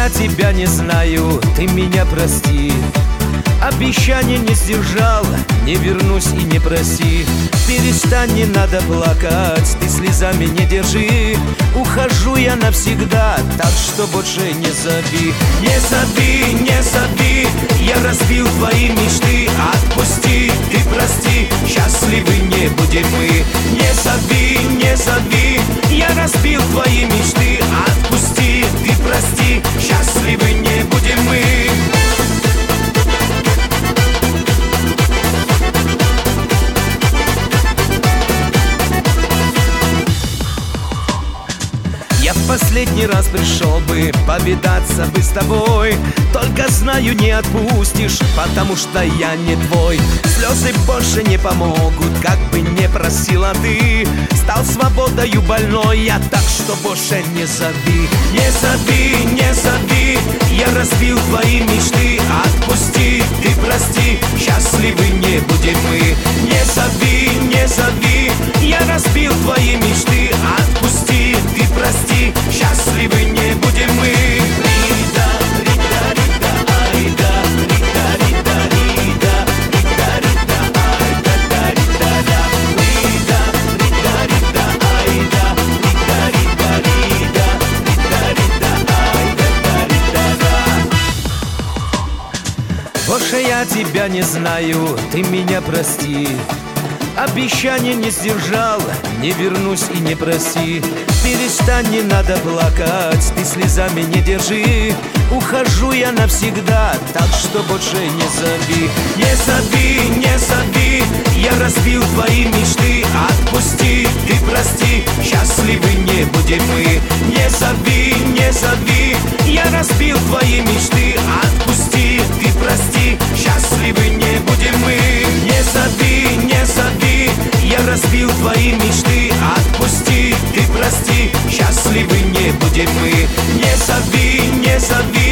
я тебя не знаю, ты меня прости. Обещание не сдержал, не вернусь и не проси. Перестань, не надо плакать, ты слезами не держи. Ухожу я навсегда, так что больше не зови. Не зови, не зови, я разбил твои мечты. Отпусти, ты прости, счастливы не будем мы. Не зови, не зови, я разбил твои мечты. Отпусти, ты прости, счастливы не будем мы. Я в последний раз пришел бы повидаться бы с тобой. Только знаю, не отпустишь, потому что я не твой. Слезы больше не помогут, как бы не просила ты. Стал свободою больной я, так что больше не зови. Не зови, не зови, я разбил твои мечты. Отпусти, ты прости, счастливы не будем мы. Не зови, не зови, я разбил твои мечты. Отпусти, ты прости, счастливы не будем мы. Рида, рида, рида, айда, рида, рида, рида, рида, рида, айда, рида, рида, рида, рида, рида, айда, рида, рида, рида, рида, рида, айда, рида. Больше я тебя не знаю, ты меня прости. Обещание не сдержал, не вернусь и не проси. Перестань, не надо плакать, ты слезами не держи. Ухожу я навсегда, так что больше не зови. Не зови, не зови, я разбил твои мечты. Отпусти, ты прости, счастливы не будем мы. Не зови, не зови, я разбил твои мечты. Отпусти, ты прости, счастливы не будем мы. Не зови, не зови, я разбил твои мечты. Отпусти, ты прости, счастливы не будем мы. Не зови, не зови,